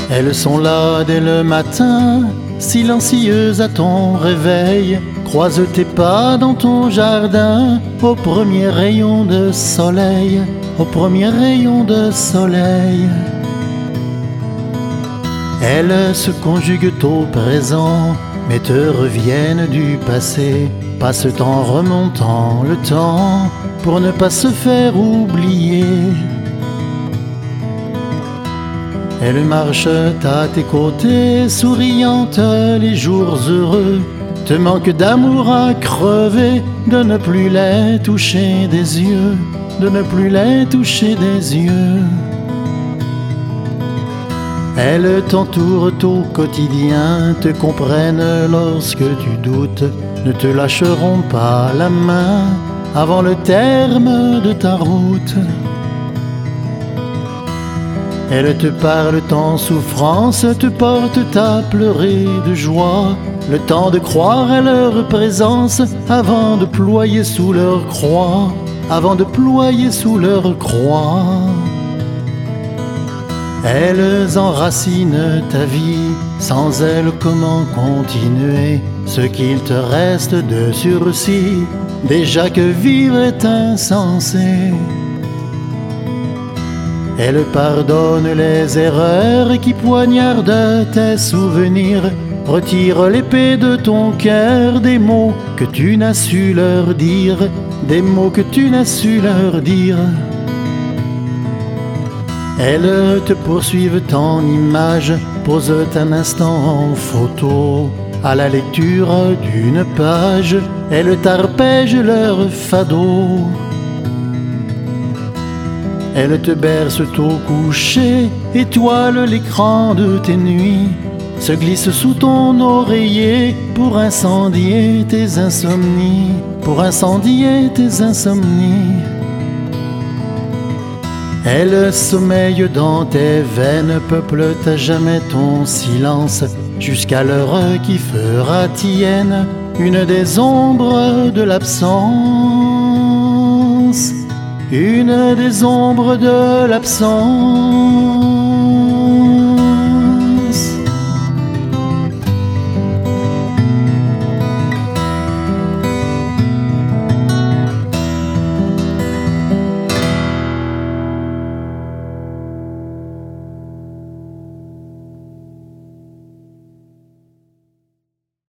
Elles sont là dès le matin, silencieuses à ton réveil. Croise tes pas dans ton jardin, au premier rayon de soleil, au premier rayon de soleil. Elles se conjuguent au présent, mais te reviennent du passé, passent en remontant le temps, pour ne pas se faire oublier. Elles marchent à tes côtés, souriantes les jours heureux, te manque d'amour à crever, de ne plus les toucher des yeux, de ne plus les toucher des yeux. Elles t'entourent au quotidien, te comprennent lorsque tu doutes, ne te lâcheront pas la main avant le terme de ta route. Elles te parlent en souffrance, te portent à pleurer de joie, le temps de croire à leur présence avant de ployer sous leur croix, avant de ployer sous leur croix. Elles enracinent ta vie, sans elles comment continuer ce qu'il te reste de sursis, déjà que vivre est insensé. Elles pardonnent les erreurs qui poignardent tes souvenirs, retirent l'épée de ton cœur, des mots que tu n'as su leur dire, des mots que tu n'as su leur dire. Elles te poursuivent en images, posent un instant en photo. À la lecture d'une page, elles t'arpègent leur fado. Elles te bercent au coucher, étoilent l'écran de tes nuits, se glissent sous ton oreiller pour incendier tes insomnies, pour incendier tes insomnies. Elles sommeillent dans tes veines, peuplent à jamais ton silence, jusqu'à l'heure qui fera tienne une des ombres de l'absence, une des ombres de l'absence.